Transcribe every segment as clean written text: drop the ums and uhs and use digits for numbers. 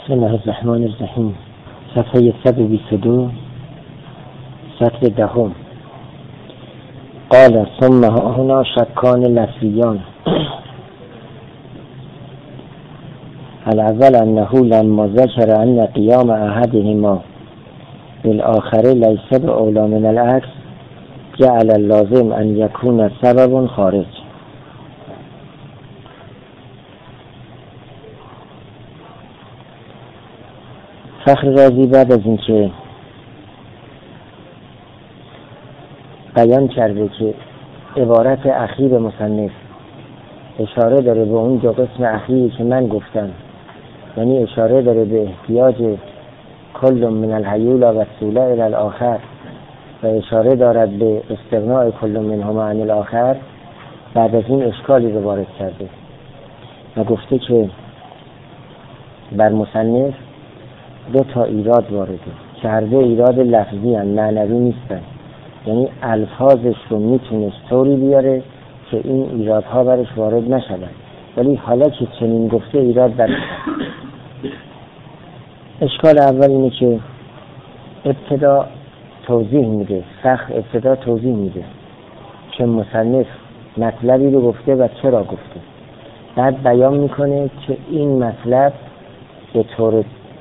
بسم الله الرحمن الرحیم. صفحه 122 سطر دهم. قال ثم هنا شکان لفظیان. الاول انه لما ذکر ان قیام احدهما بالآخر لیس باولی من العکس جعل اللازم ان یکون سبب خارج. فخر رازی بعد از اینکه بیان کرده که عبارت اخیر مصنف اشاره داره به اون دو قسم اخیری که من گفتم، یعنی اشاره داره به احتیاج کل من الهیولا و السولا الی الاخر و اشاره دارد به استغناء کل منهما عن الاخر، بعد از این اشکالی رو وارد کرده و گفته که بر مصنف دو تا ایراد وارده که هر دو ایراد لفظی هم معنوی نیستن، یعنی الفاظش رو میتونست طوری بیاره که این ایرادها برش وارد نشدن، ولی حالا که چنین گفته ایراد برش. اشکال اول اینه که ابتدا توضیح میده، ابتدا توضیح میده که مصنف مطلبی رو گفته و چرا گفته، بعد بیان میکنه که این مطلب به طور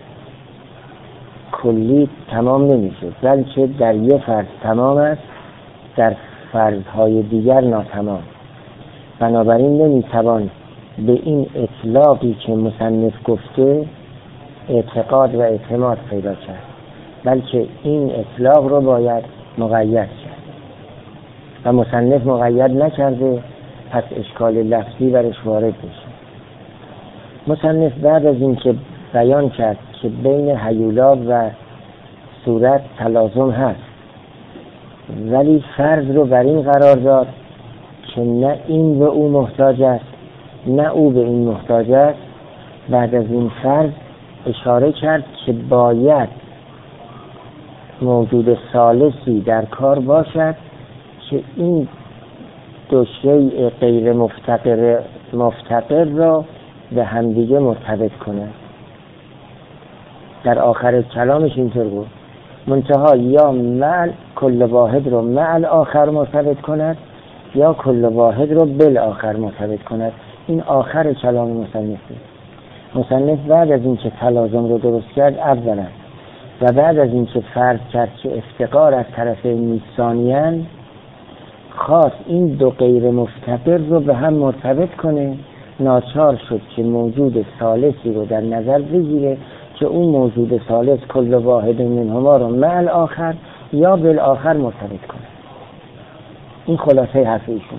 کلی تمام نمیشه، بلکه در یه فرض تمام است، در فرضهای دیگر ناتمام. بنابراین نمیتوان به این اطلاقی که مصنف گفته اعتقاد و اعتماد پیدا کرد، بلکه این اطلاق رو باید مقید کرد و مصنف مقید نکرده، پس اشکال لفظی برش وارد میشه. مصنف بعد از این که بیان کرد که بین هیولا و صورت تلازم هست، ولی فرض رو بر این قرار داد که نه این به او محتاج است نه او به این محتاج است. بعد از این فرض اشاره کرد که باید موجود ثالثی در کار باشد که این دو شیء غیر مفتقر را به همدیگه مرتبط کنه. در آخر کلامش اینطور بود، منتها یا مع کل واحد رو مع الاخر مرتبط کند یا کل واحد رو بالآخر مرتبط کند. این آخر کلام مصنف بعد از اینکه تلازم رو درست کرد اولا و بعد از اینکه فرض کرد که افتقار از طرف ثانیاً، خواست این دو غیر مفتقر رو به هم مرتبط کنه، ناچار شد که موجود ثالثی رو در نظر بگیره که اون موجود ثالث کل واحد منهما رو مع الاخر یا بالآخر مرتبط کنه. این خلاصه حرف ایشون.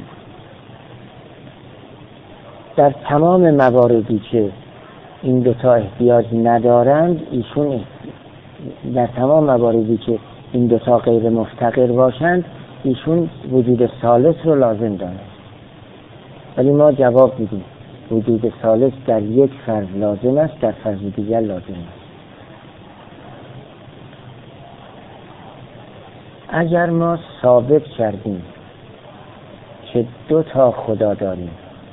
در تمام مواردی که این دوتا احتیاج ندارند، ایشون در تمام مواردی که این دوتا غیر مفتقر باشند، ایشون وجود ثالث رو لازم دارند. ولی ما جواب میدیم وجود ثالث در یک فرض لازم است، در فرض دیگر لازم است. اگر ما ثابت کردیم که دو تا خدا داریم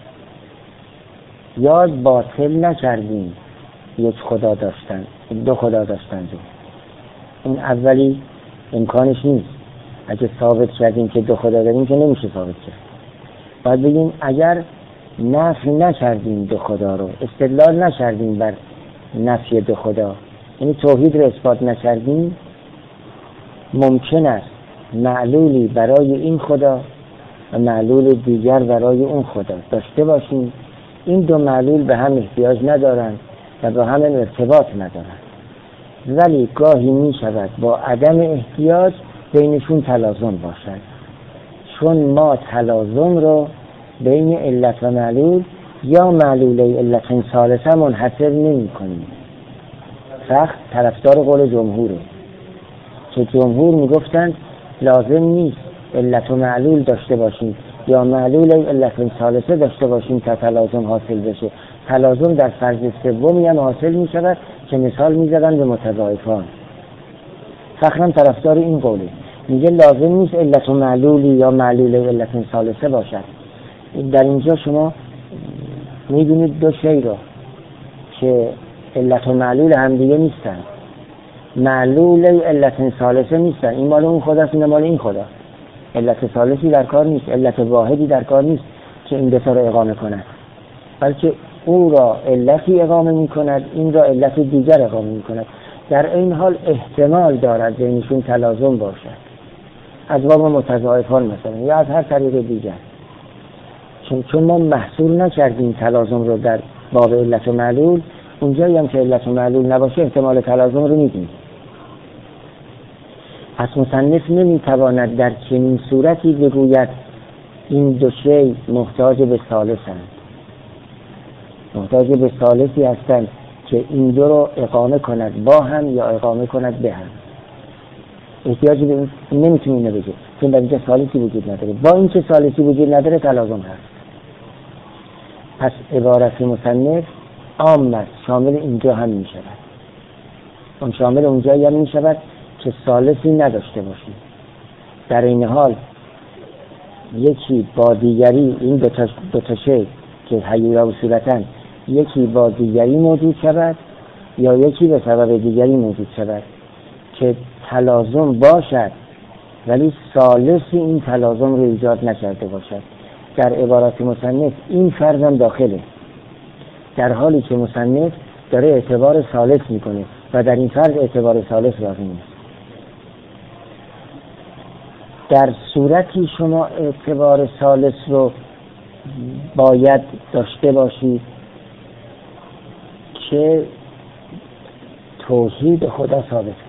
یا باطل نکردیم یک خدا داشتن، دو خدا داشتن، این اولی امکانش نیست. اگه ثابت کردیم که دو خدا داریم که نمیشه ثابت کرد. باید بگیم اگر نفی نکردیم دو خدا رو، استدلال نکردیم بر نفی دو خدا، یعنی توحید رو اثبات نکردیم، ممکن است معلولی برای این خدا و معلول دیگر برای اون خدا داشته باشیم. این دو معلول به هم احتیاج ندارند و به هم ارتباط ندارند، ولی گاهی می شود با عدم احتیاج بینشون تلازم باشد، چون ما تلازم رو بین علت و معلول یا معلوله علت ثالثه منحصر نمی کنیم. سخت طرفدار قول جمهوره که جمهور می گفتند لازم نیست علت و معلول داشته باشیم یا معلوله علت ثالثه داشته باشیم تا تلازم حاصل بشه. تلازم در فرض سومی هم حاصل می شود که مثال می زدن به متضاعفان. فخرم طرفدار این قوله، میگه لازم نیست علت و معلولی یا معلوله علت ثالثه باشد. در اینجا شما میدونید دو شی رو که علت و معلول همدیگه نیستن، معلول علت ثالثه نیستن. این مال اون خداست، این مال این خداست. علت ثالثی در کار نیست، علت واحدی در کار نیست که این دوتا رو اقامه کند، بلکه او را علتی اقامه می کند، این را علت دیگر اقامه می کند. در این حال احتمال دارد بینشون تلازم باشد، از باب متضاعفان مثلا یا از هر طریق دیگر. چون ما محصور نکردیم تلازم رو در باب علت و معلول، اونجایی هم که علت و معلول نباشه احتمال تلازم رو میدیم. پس مصنف نمیتواند در چنین صورتی بگوید این دو شی محتاج به ثالثند، محتاج به ثالثی هستند که این دو رو اقامه کند با هم یا اقامه کند به هم. احتیاجی به این نمیتونه اینو بگه، چون در اینجا ثالثی وجود نداره. با اینکه ثالثی وجود نداره تلازم هست. پس عبارت مصنف عام است، شامل اینجا هم می شود، اون شامل اونجایی هم می شود که ثالثی نداشته باشیم. در این حال یکی با دیگری، این دو تا شی که حیولا و صورتن، یکی با دیگری موجود شود یا یکی به سبب دیگری موجود شود که تلازم باشد ولی ثالثی این تلازم رو ایجاد نکرده باشد. در عبارات مصنف این فرض هم داخله، در حالی که مصنف داره اعتبار ثالث میکنه و در این فرض اعتبار ثالث راضی نیست. در صورتی شما اعتبار ثالث رو باید داشته باشید که توحید خدا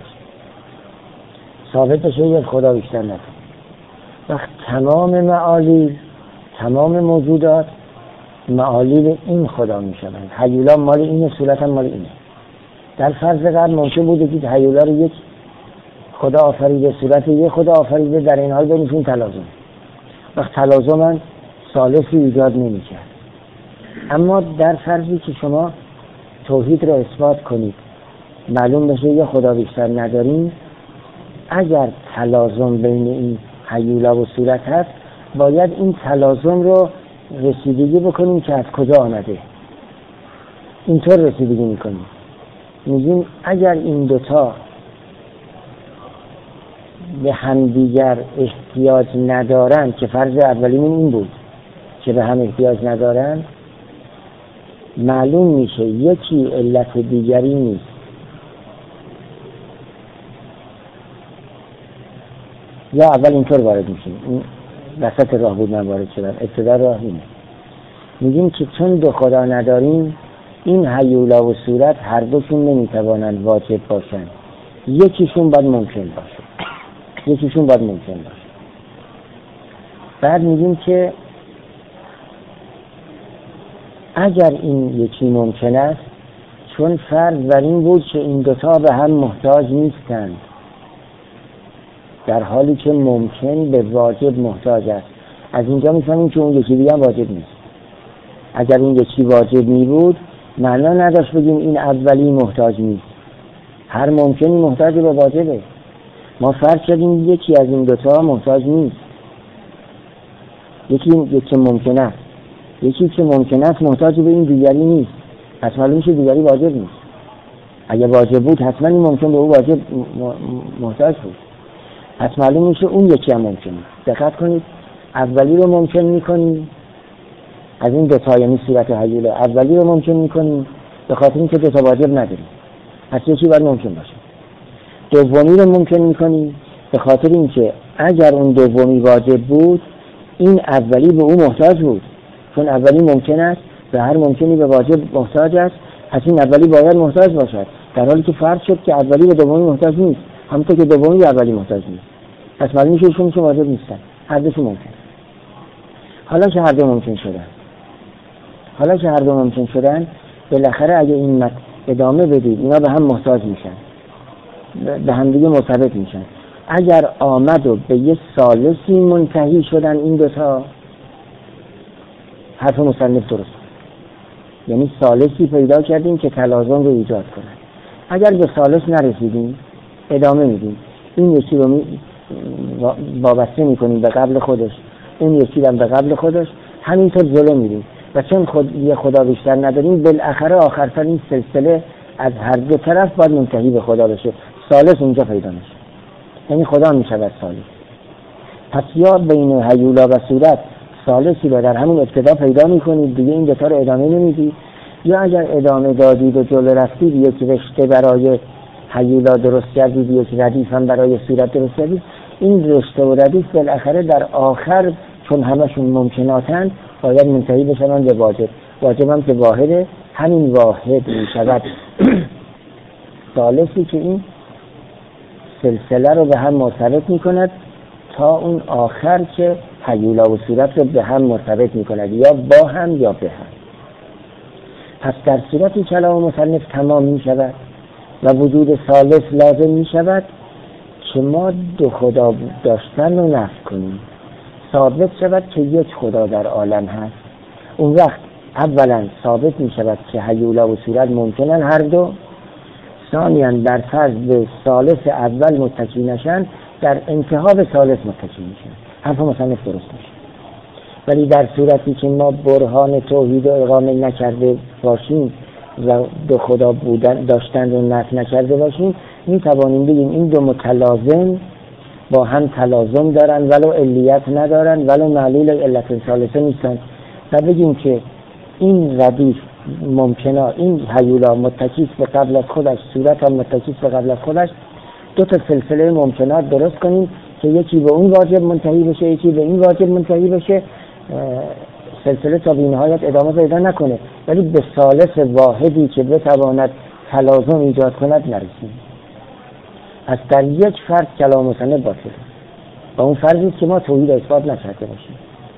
ثابت بشه یک خدا بیشتر نداره. وقت تمام معالی، تمام موجودات معالی این خدا می شوند. هیولا مال اینه، صورت هم مال اینه. در فرض قبل ممکن بوده که هیولا رو یک خدا آفریده، صورت یک خدا آفریده، در این حال بینشون تلازم. وقت تلازم هم ثالثی ایجاد نمی کرد. اما در فرضی که شما توحید رو اثبات کنید، معلوم بشه یک خدا بیشتر نداریم، اگر تلازم بین این هیولا و صورت هست باید این تلازم رو رسیدگی بکنیم که از کجا آمده. اینطور رسیدگی میکنیم، میگیم اگر این دوتا به همدیگر احتیاج ندارن، که فرض اولیمون این بود که به هم احتیاج ندارن، معلوم میشه یکی علت دیگری نیست. یا اول اینطور وارد میشیم، این وسط راه بود من وارد شدم، ابتدا راه اینه. میگیم که چون دو خدا نداریم، این هیولا و صورت هر دوشون نمیتوانند واجب باشند، یکیشون باید ممکن باشه. بعد میگیم که اگر این یکی ممکن است، چون فرض بر این بود که این دوتا به هم محتاج نیستند، در حالی که ممکن به واجب محتاج است. از اینجا میفهمیم که اون یکی دیگه هم واجب نیست. اگر این یکی واجب می بود معنا نداشت بگیم این اولی محتاج نیست. هر ممکنی محتاج به واجبه. ما فرض کردیم یکی از این دوتا محتاج نیست، یکی ممکن است، یکی که ممکن است محتاج به این دیگری نیست، پس معلوم میشه دیگری واجب نیست. اگه واجب بود حتما این ممکن به او واجب محتاج بود، پس معلوم میشه اون یکی هم ممکنه. دقت کنید، اولی رو ممکن میکنیم از این دوتا، یعنی صورت هیولا، اولی رو ممکن میکنیم به خاطر اینکه دوتا واجب نداریم، پس یکی باید ممکن باشه. دومی رو ممکن میکنیم به خاطر اینکه اگر اون دومی واجب بود، این اولی به او محتاج بود، چون اولی ممکن است و هر ممکنی به واجب محتاج است، پس این اولی باید محتاج باشد، در حالی که فرض شد که اولی به دومی محتاج نیست، همونطور که دومی به اولی محتاج نیست، پس معلوم میشه ایشون واجب نیستن، هر دوشون ممکن. حالا که هر دو ممکن شدن، بالاخره اگه این ادامه بدید اینا به هم محتاج میشن، به هم دیگه مرتبط میشن. اگر آمد و به یه ثالثی منتهی شدن این دوتا، حرف مصنف درست، یعنی ثالثی پیدا کردیم که تلازم رو ایجاد کنه. اگر به ثالث نرسیدیم ادامه میدیم، این یکی رو وابسته میکنیم به قبل خودش، اون یکی رو به قبل خودش، همینطور جلو میریم و چون یه خدا بیشتر نداریم، بالاخره آخر سر این سلسله از هر دو طرف باید منتهی به خدا بشه. ثالث اونجا پیدا میشه، یعنی خدا میشود ثالث. پس یا بین هیولا و صورت ثالثی رو در همون ابتدا پیدا میکنید، دیگه این دوتا رو ادامه نمیدید، یا اگر ادامه دادید و جلو رفتید یک رشته برای هیولا درست کردید، یک ردیف هم برای صورت درست کردید، این رشته و ردیف بالاخره در آخر چون همشون ممکناتن باید منتهی بشن به واجب. واجب هم که واحده، همین واحد میشود ثالثی که این سلسله رو به هم مرتبط میکند تا اون آخر که هیولا و صورت رو به هم مرتبط میکند، یا با هم یا به هم. پس در صورتی کلام مصنف تمام میشود و وجود ثالث لازم میشود که ما دو خدا داشتن رو نفی کنیم، ثابت شود که یک خدا در عالم هست. اون وقت اولا ثابت میشود که هیولا و صورت ممکنن هر دو، ثانیاً در فرض به ثالث اول متکی نشن، در انتها به ثالث متکی میشن، حرف مصنف درست میشه. ولی در صورتی که ما برهان توحید رو اقامه نکرده باشیم و دو خدا بودن داشتن رو نفی نکرده باشیم، میتوانیم بگیم این دو متلازم با هم تلازم دارن ولو علیت ندارن، ولو معلول علت ثالثه نیستن، و بگیم که این ردیف ممکنه این هیولا متکیس به قبل از خودش، صورت هم متکیس به قبل از خودش، دو تا سلسله ممکنات درست کنیم که یکی به اون واجب منتهی بشه، یکی به این واجب منتهی بشه، سلسله تا بی‌نهایت ادامه پیدا نکنه، ولی به ثالث واحدی که بتواند تلازم ایجاد کند نرسیم. از در یک فرض کلام مصنف باطله و اون فرضی که ما توحید اثبات نکرده باشیم.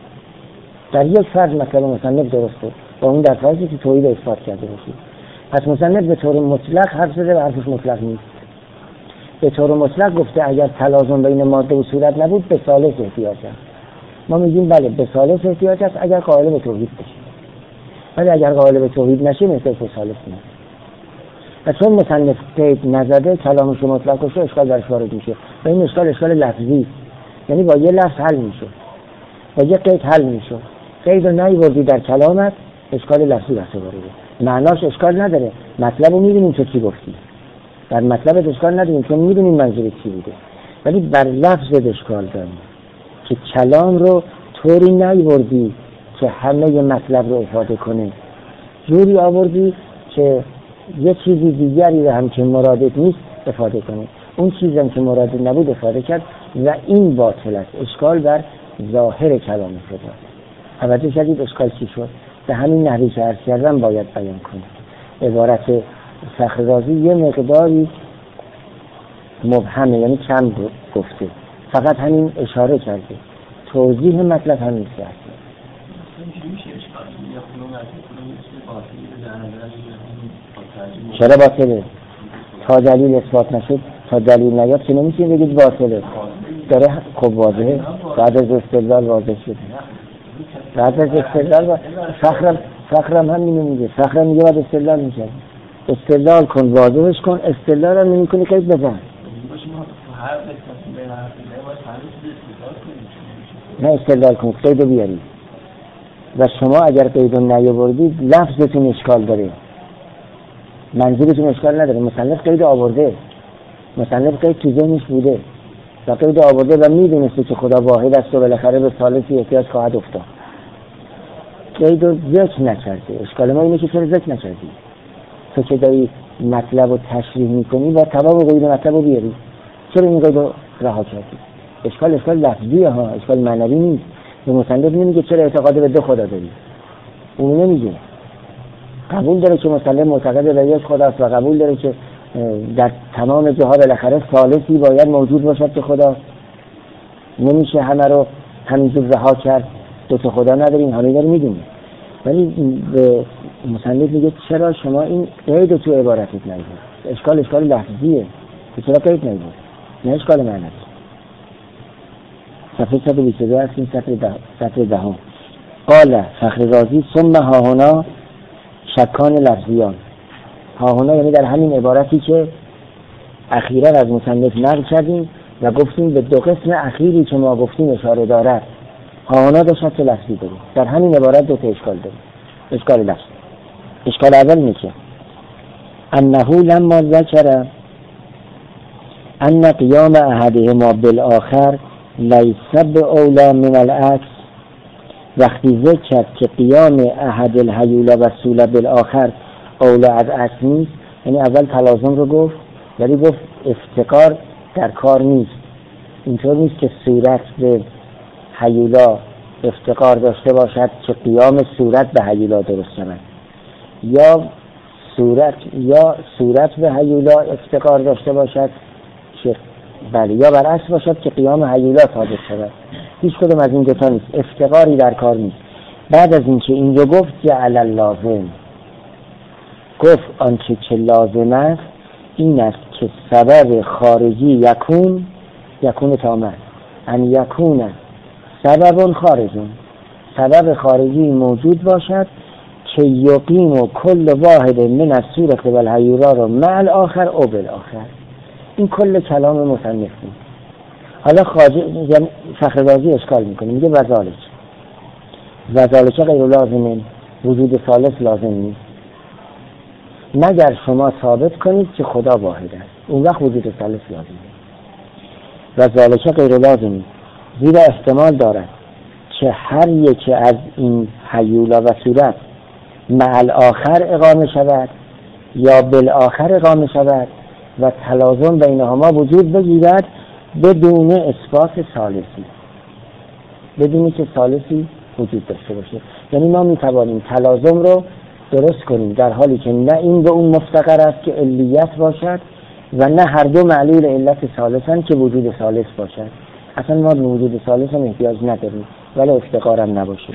در یک فرض مطلب مصنف درسته و اون در فرضی که توحید اثبات کرده باشیم. پس مصنف به طور مطلق حرف زده و حرفش مطلق نیست. به طور مطلق گفته اگر تلازم بین ماده و صورت نبود به ثالث احتیاج است. ما میگیم بله به ثالث احتیاج است اگر قائل به توحید بشه، ولی اگر قائل به توحید نشه مثل ثالث نیست. و چون مصنف قید نزده کلامش مطلق باشه اشکال درش وارد میشه و این اشکال لفظی، یعنی با یه لفظ حل میشه، با یه قید حل میشه. قید رو نیوردی در کلامت اشکال لفظی بسته وارده، معناش اشکال نداره، مطلب رو میدونیم تو چی گفتی، در مطلب اشکال نداریم چون میدونیم منظور چی بوده، ولی بر لفظ اشکال داریم که کلام رو طوری نیوردی که همه مطلب رو افاده کنه، جوری آوردی که یه چیزی دیگری رو هم که مرادت نیست افاده کنه، اون چیزی هم که مرادت نبود افاده کرد و این باطل است. اشکال بر ظاهر کلام خدا. توجه کردید اشکال چی شد؟ به همین نحوی که عرض کردم باید بیان کنید. عبارت فخررازی یه مقداری مبهمه، یعنی کم گفته، فقط همین اشاره کرده، توضیح مطلب همین است. چرا باطله؟ تا دلیل اثبات نشد، تا دلیل نیاد که نمیشه بگید باطله. داره خب واضحه، بعد از استدلال واضح شد. بعد از استدلال فخرم همینو میگه، فخرم میگه بعد استدلال میشه. استدلال کن، واضحش کن، استدلال هم نمیکنی قید بزن. نه استدلال کن، قیدو بیارید. و شما اگر قیدو نیاوردید لفظتون اشکال داره، منظورتون اشکال نداره. مصنف قید آورده، مصنف قید تو ذهنش بوده و قید آورده و میدونسته که خدا واحد است و بالاخره به ثالثی احتیاج خواهد افتاد. قید رو ذکر نکرده. اشکال ما اینه که چرا ذکر نکردی؟ تو که داری مطلب رو تشریح میکنی و تمام قید مطلب رو بیاری، چرا این قید رو رها کردی؟ اشکال لفظیه ها، اشکال معنوی نیست. به مصنف نمیگه چرا اعتقاد به دو خدا داری، اون نمیگه. قبول داره که مصنف معتقد به یک خداست و قبول داره که در تمام جاها بالاخره ثالثی باید موجود باشد که خدا، نمیشه همه رو همینجور رها کرد، دو تا خدا نداریم، همه داره میدونیم. ولی به مصنف میگه چرا شما این قید تو عبارتت نیست؟ اشکال لفظیه که چرا قید نیست، نه اشکال معنوی. صفحه 122 هستیم، صفحه 10. قال فخررازی ثم هاهنا شکان لفظیان. هاهنا یعنی در همین عبارتی که اخیرا از مصنف نقل کردیم و گفتیم به دو قسم اخیری که ما گفتیم اشاره دارد. هاهنا دو شک لفظی داره، در همین عبارت دو تا اشکال داره. اشکال لفظ. اشکال اول اینه که انه لما ذکر ان قیام احدهما بالآخر لیس باولی من العکس، وقتی ذکر کرد که قیام احد الهیوله و سوله بالآخر اولا از عکس نیست، یعنی اول تلازم رو گفت ولی گفت افتقار در کار نیست. اینطور نیست که صورت به هیولا افتقار داشته باشد که قیام صورت به هیولا درست شود، یا صورت به هیولا افتقار داشته باشد که بله، یا برعکس باشد که قیام هیولا ثابت شود. هیچ کدوم از این دوتا نیست، افتقاری در کار نیست. بعد از اینکه این رو گفت جعل اللازم، گفت آنچه که لازم است این است که سبب خارجی یکون تامه ان یکون سبب خارجی، سبب خارجی موجود باشد که یقیم و کل واحد من از صورت و الهیولا رو مع الاخر او بالاخر. این کل کلام مصنف. حالا فخررازی اشکال میکنه، میگه وذالک غیر لازمه، وجود ثالث لازم نیست مگر شما ثابت کنید که خدا واحد است، اون وقت وجود ثالث لازمه. وذالک غیر لازمه، زیرا احتمال دارد که هر یکی از این هیولا و صورت مع الاخر اقامه شود یا بالاخر اقامه شود و تلازم بینهما وجود بگیرد بدون اثبات ثالثی، بدونی که ثالثی وجود داشته باشه. یعنی ما میتوانیم تلازم رو درست کنیم در حالی که نه این به اون مفتقر است که علیت باشد و نه هر دو معلول علت ثالثن که وجود ثالث باشد. اصلا ما به وجود ثالث هم احتیاج نداریم ولی افتقارم نباشه.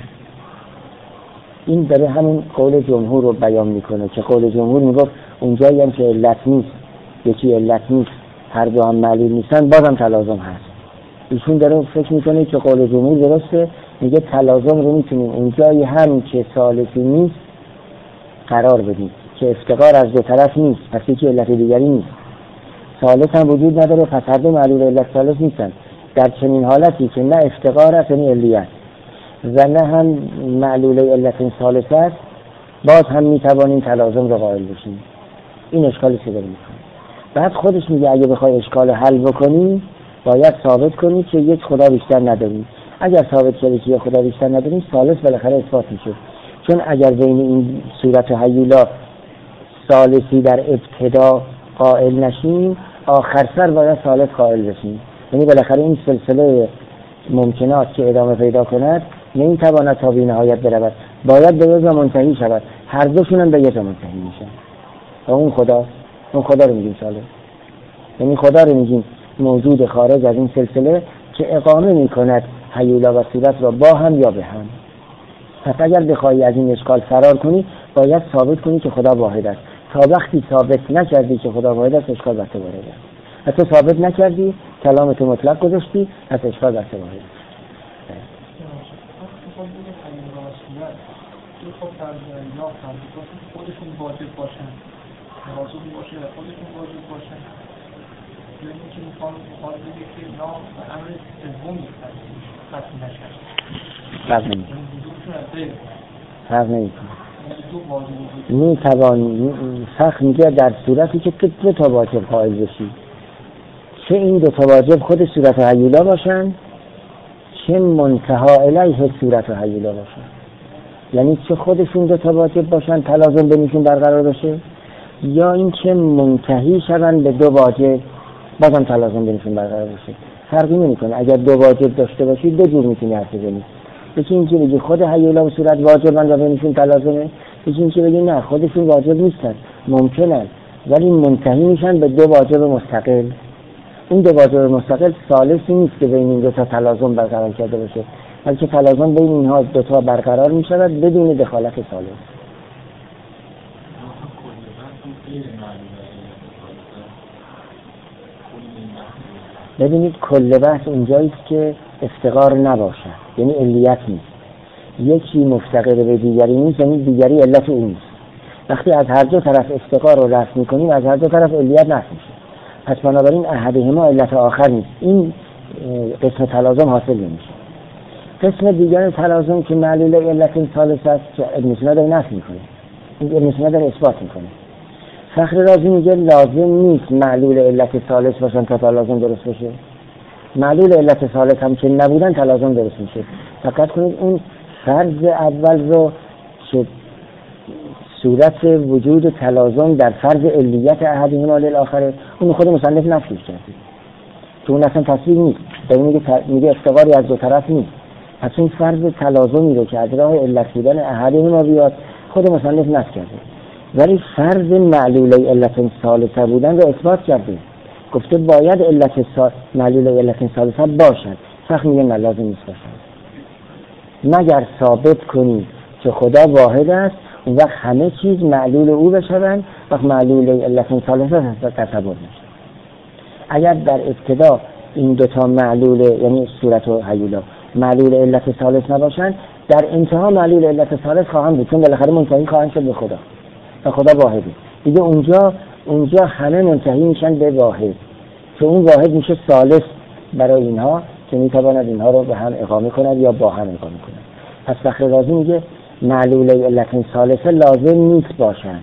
این داره همون قول جمهور رو بیان میکنه که قول جمهور میگفت اونجایی هم که علت نیست، یکی علت نیست، هر دو هم معلول نیستن، بازم تلازم هست. ایشون داره فکر میکنه که قول جمهور درسته، میگه تلازم رو میتونیم اونجایی هم که ثالثی نیست قرار بدیم که افتقار از دو طرف نیست، پس یکی علت دیگری نیست، ثالث هم وجود نداره، پس هر دو معلول علت ثالث نیستن. در چنین حالتی که نه افتقار است یعنی علیت و نه هم معلول علت ثالث است، باز هم میتوانیم تلازم رو قائل بشیم. این اشکالی که داره میکنه. بعد خودش میگه اگه بخوای اشکال حل بکنی باید ثابت کنی که یک خدا بیشتر نداریم. اگر ثابت کردی که یک خدا بیشتر نداریم، ثالث بالاخره اثبات میشه. چون اگر بین این صورت و هیولا ثالثی در ابتدا قائل نشیم، آخر سر باید ثالث قائل بشیم. یعنی بالاخره این سلسله ممکنات که ادامه پیدا کند نمیتواند تا بی نهایت برود، باید به یه جا منتهی شود. هر دوشون هم به یه جا منتهی میشن و اون خدا رو میگیم ثالث. یعنی خدا رو میگیم موجود خارج از این سلسله که اقامه میکند هیولا و صورت را با هم یا به هم. پس اگر بخوایی از این اشکال فرار کنی باید ثابت کنی که خدا واحد است. تا وقتی ثابت نکردی که خدا واحد است، اشکال بر تو وارد است. حتی ثابت نکردی، کلامت مطلق گذاشتی، پس اشکال بر تو وارد است. خودشون واجب باشن، موضوع باشه و خودشون واجب باشن، یعنی که میخوام بگه که نام و امر سومی ختم نشد. فرق نمیکنه. میتوان فرق میگه در صورتی که دو تا واجب قائل بشی، چه این دو تا واجب خود صورت و هیولا باشن، چه منتها الیه صورت و هیولا باشن. یعنی چه خودشون دو تا واجب باشن تلازم بینشون برقرار باشه، یا این که منتهی شدن به دو واجب بازم تلازم بینشون برقرار باشه. فرقی نمیکنه. اگر دو واجب داشته باشی دو جور میتونی حرف بزنی. یکی این که بگی خود هیولا و صورت واجبن و بینشون تلازمه، یکی این که بگی نه خودشون واجب نیستن، ممکنن ولی منتهی میشن به دو واجب مستقل. این دو واجب مستقل ثالثی نیست که بین این دو تا تلازم برقرار کرده باشه، بلکه تلازم بین اینها دو تا برقرار میشود بدون دخالت ثالث. ببینید کل بحث اونجاییست که افتقار نباشد، یعنی علیت نیست. یکی مفتقر به دیگری نیست، یعنی دیگری علت اون نیست. وقتی از هر دو طرف افتقار رو رفع می‌کنیم از هر دو طرف علیت نفی میشه. پس بنابراین احدهما علت آخر نیست. این قسم تلازم حاصل نمیشه. قسم دیگر تلازم که معلول علت ثالث است که ابن سینا داره نفی میکنه، این ابن سینا داره اثبات میکنه. فخر رازی میگه لازم نیست معلول علت ثالث باشن تا تلازم درست بشه. معلول علت ثالث هم که نبودن تلازم درست میشه. فقط کنید اون فرض اول رو که صورت وجود تلازم در فرض علیت احدهما للآخر، اون خود مصنف نفیش کرده که اون اصلا تصویر نیست، میگه افتقاری از دو طرف نیست. پس اون فرض تلازمی رو که از راه علت بودن احدهما بیاد خود مصنف نفی کرده، ولی فرض معلول علت ثالثه بودن رو اثبات کرده. گفته باید معلول علت ثالثه باشد. فقط میگه نه لازم نیست باشد، مگر ثابت کنی که خدا واحد است، اون وقت همه چیز معلول او بشوند، وقت معلول علت ثالثه تصور میشه. اگر در ابتدا این دوتا معلول، یعنی صورت و هیولا، معلول علت ثالث نباشند، در انتها معلول علت ثالث خواهند بود، چون بالاخره منتهی خواهند شد به خدا و خدا واحده. دیگه اونجا همه منتهی میشن به واحد، که اون واحد میشه ثالث برای اینها که میتواند اینها رو به هم اقامه کند یا با هم اقامه کند. پس فخر رازی میگه معلول علت ثالثه لازم نیست باشند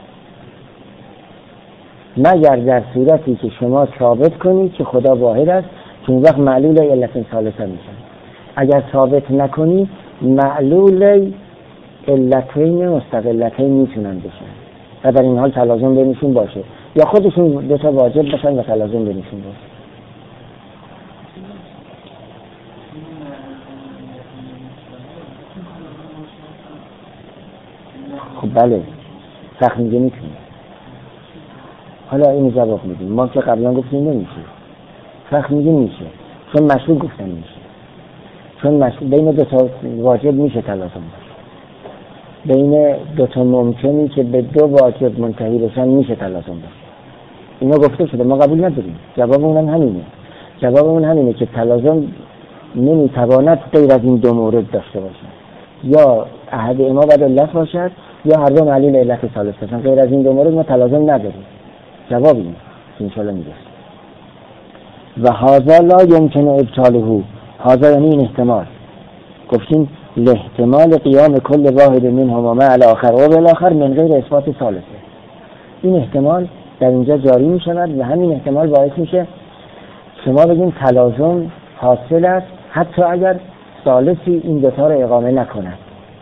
مگر در صورتی که شما ثابت کنید که خدا واحد است، که اون وقت معلول علت ثالثه میشن. اگر ثابت نکنی معلول علتین مستقلتین میتونن بشن و در این حال تلازم بینشون باشه، یا خودشون دو تا واجب بشن و تلازم بینشون باشه. خب بله، سخت میگه میتونه. حالا این جواب میدیم، ما که قبلا گفتیم نمیشه، سخت میگه میشه، چون مشهور گفتن میشه، چون بین دو تا واجب میشه تلازم باشه، بین دو تا ممکنی که به دو واجب منتهی بشن میشه تلازم باشه. اینا گفته شده، ما قبول نداریم. جواب اون همینه که تلازم نمیتواند غیر از این دو مورد داشته باشه، یا احد اما باید علت باشد یا هر دو معلول علت ثالث باشن. غیر از این دو مورد ما تلازم نداریم. جواب اینه که انشاءالله میگه و هذا لا یمکن ابطاله. هذا یعنی این احتمال، گفتیم لاحتمال قیام کل واحد منهما مع الاخر و بالاخر من غیر اثبات ثالثه. این احتمال در اینجا جاری می شود و همین احتمال باعث میشه شما بگیم تلازم حاصل است حتی اگر ثالثی این دوتا رو اقامه نکند.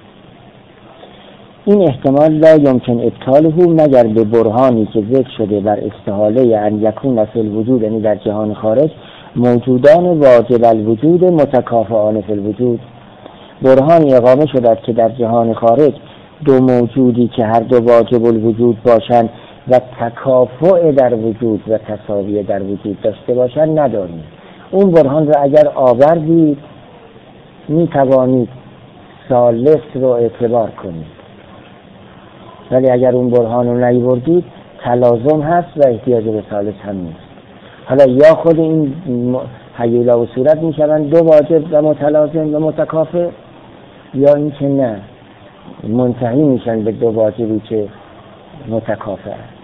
این احتمال لا یمکن ابطاله مگر به برهانی که ذکر شده بر استحاله ان یکون فی الوجود، یعنی در جهان خارج موجودان واجب الوجود متکافئان فی الوجود. برهانی اقامه شده که در جهان خارج دو موجودی که هر دو واجب الوجود باشند و تکافؤ در وجود و تساوی در وجود داشته باشند نداریم. اون برهان را اگر آوردید می توانید ثالث رو اعتبار کنید، ولی اگر اون برهان رو نیاوردید تلازم هست و احتیاج به ثالث هم نیست. حالا یا خود این هیولا و صورت می شوند دو واجب و متلازم و متکافئ، یا این که نه منتهی میشن به دو واجبی که متکافئ است.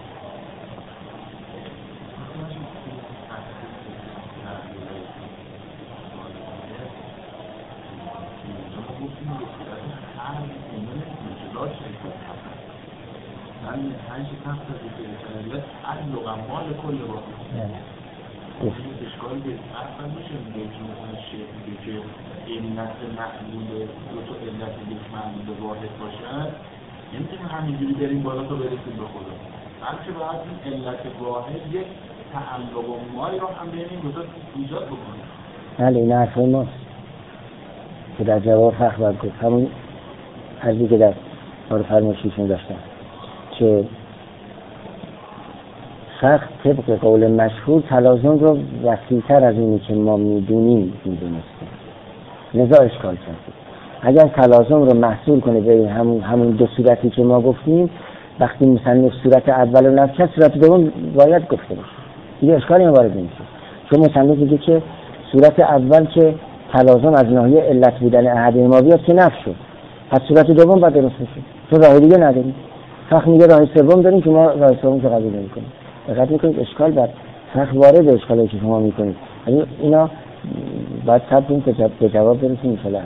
اشکال به اصلا میشه میگه که مثلا شیخ میگه که این نسل معلول دو تا علت یک معلول واحد باشد، نمیتونیم همینجوری بریم بالا تا برسیم به خدا، بلکه باید این علت واحد یک تعلق و مایی رو هم بین این دو تا ایجاد بکنیم. بله این حرفای ماست که در جواب فخر باید گفت، همون حرفی که در فرمایشیشون داشتن که فقط طبق قول مشهور تلازم رو وسیع‌تر از اونی که ما میدونیم میدونستیم، لذا اشکال کرده. اگر تلازم رو محصول کنه به همون دو صورتی که ما گفتیم، وقتی مثلا صورت اول رو نفی کرد صورت دوم باید گفته باشه، دیگه اشکالی وارد نمیشه. چون مثلا میگه که صورت اول که تلازم از ناحیه علت بودن احدهما بیاد که نفی شد، پس صورت دوم باید درست بشه، چون راه دیگه نداریم. فقط میگه راه سوم داریم که ما راه سوم رو قبول نمی‌کنیم. دقت میکنید اشکال بر فقط وارد اشکالی که شما میکنید، یعنی اینا باید صبر کنید به جواب برسیم انشاءالله.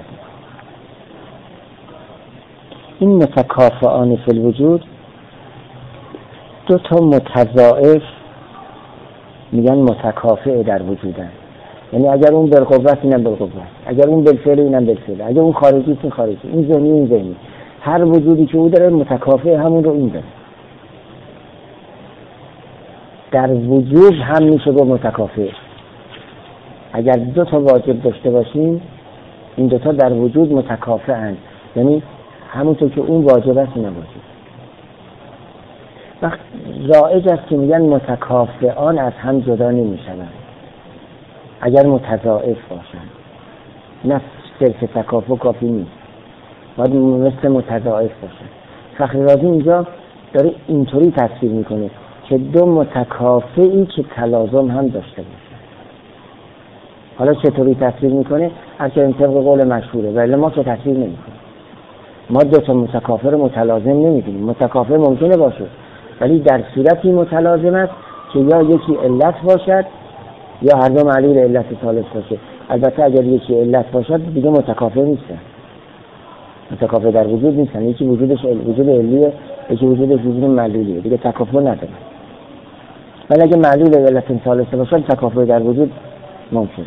این متکافئان فی الوجود دو تا متضاعف میگن متکافئ در وجودن. یعنی اگر اون بالقوت اینم بالقوت، اگر اون بالفعل اینم بالفعل، اگر اون خارجی این خارجی، این ذهنی این ذهنی، هر وجودی که او داره متکافئ همون رو این داره. در وجود هم میشه با متکافئ. اگر دو تا واجب داشته باشیم این دو تا در وجود متکافئن، یعنی همونطور که اون واجب است اینم واجب. وقت رایج است که میگن متکافئان از هم جدا نمیشوند اگر متضاعف باشند. نه صرف تکافؤ کافی نیست، باید مثل متضاعف باشند. فخر رازی اینجا داره اینطوری تصویر میکنه که دو متکافئی که تلازم هم داشته باشند. حالا چطوری تصویر میکنه؟ هرچه طبق قول مشهوره، ولی ما که تصویر نمیکنیم. ما دو تا متکافئ رو متلازم نمیدونیم. متکافئ ممکنه باشه ولی در صورتی متلازم است که یا یکی علت باشد یا هر دو معلول علت ثالث باشه. البته اگر یکی علت باشد دیگه متکافئ نیستن، متکافئ در وجود نیستن. یکی وجودش وجود علیه، یکی وجودش وجود معلولیه، دیگه تکافؤ نداره. ولی اگه معلول علت ثالث باشه تکافؤ در وجود ممکنه.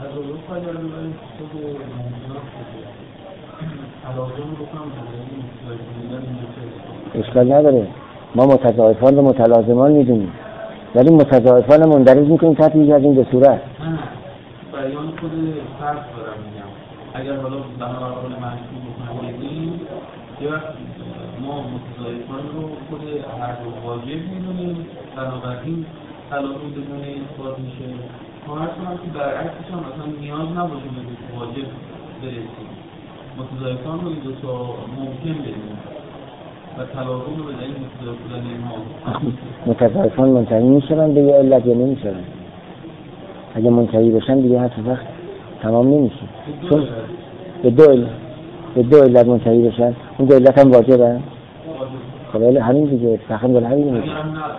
اشکال نداره، ما متضاعفان رو متلازمان میدونیم ولی متضاعفان رو مندرج میکنیم تحت یک از این دو صورت. بیان خود فرض دارم میگم اگر حالا بنابراین محسوب بکنیم یه وقت ما متضاعفان رو خود هر دو واجب میدونیم، بنابراین تلازم بدون اثبات میشه. ما هرچند که برعکسش هم مثلا نیاز نباشه به واجب برسیم، متضاعفان رو این دو تا ممکن بدونیم و تلازم رو بدهیم متضاعف بودن اینها. متضاعفان منتهی میشن به یه علت یا نمیشن؟ اگه منتهی بشن دیگه حتی وقت تمام نمیشه، چون به دو علت منتهی بشن. اون دو علت هم واجبه. خب همین دیگه فقط داره همین میگه.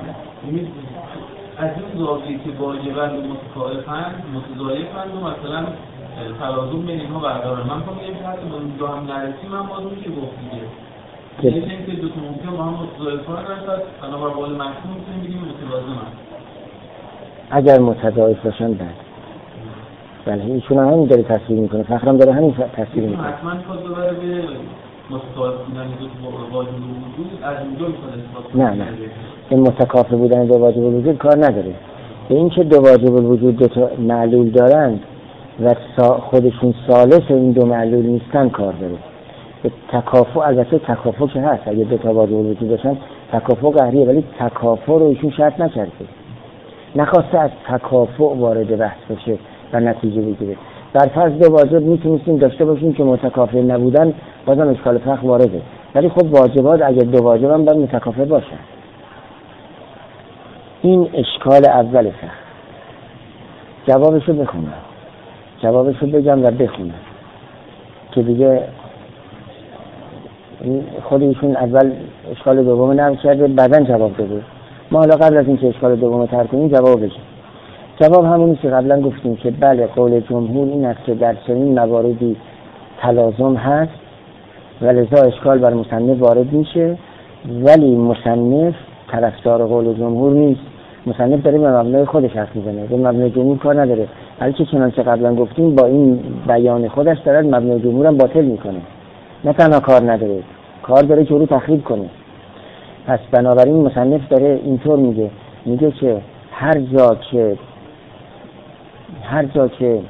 از این زاویه که واجبن و متضاعفن و مثلا تلازم بین اینها برقراره. من میگم یه حتی به اونجا هم نرسیم من باز میشه گفت دیگه. یعنی که دو تا ممکن با هم متضاعفان هستن، بنابراین قول محکوم میتونیم بگیم متلازمن. اگر متضاعف باشن بله ایشون هم همین داره تصویر میکنه، فخرم داره همین تصویر میکنه. حتما خود ببره به متضاعف بودن دو واجب وجود از اونجا میخواد نه این متکافئ بودن دو واجب وجود کار نداره. به این که دو واجب وجود دو تا معلول دارند و خودشون ثالث این دو معلول نیستن کار داره. به تکافؤ، البته تکافؤ که هست، اگه دو تا واجب وجود باشن تکافؤ قهریه، ولی تکافؤ رو ایشون شرط نکرده، نخواسته از تکافؤ وارد بحث بشه و نتیجه بگیره. در فرض دو واجب میتونستیم داشته باشیم که متکافئ نبودن بازم اشکال فقه وارده، ولی خب واجبات اگه دو واجب هم باید متکافئ باشن. این اشکال اول فقه. جوابشو بخونم، جوابشو بگم و بخونم که دیگه خود ایشون اول اشکال دوم نقل کرده بعدن جواب داده. ما حالا قبل از اینکه اشکال دوم ترک کنیم جواب بگیم. جواب همونی که قبلا گفتیم که بله قول جمهور این است که در چنین مواردی تلازم هست و لذا اشکال بر مصنف وارد میشه، ولی مصنف طرفدار قول جمهور نیست. مصنف داره به مبنای خودش حرف میزنه، به مبنای جمهور کار نداره، بلکه چنانچه قبلا گفتیم با این بیان خودش داره مبنای جمهور هم باطل میکنه. نه تنها کار نداره، کار داره که رو تخریب کنه. پس بنابراین مصنف داره اینطور میگه که هر جا که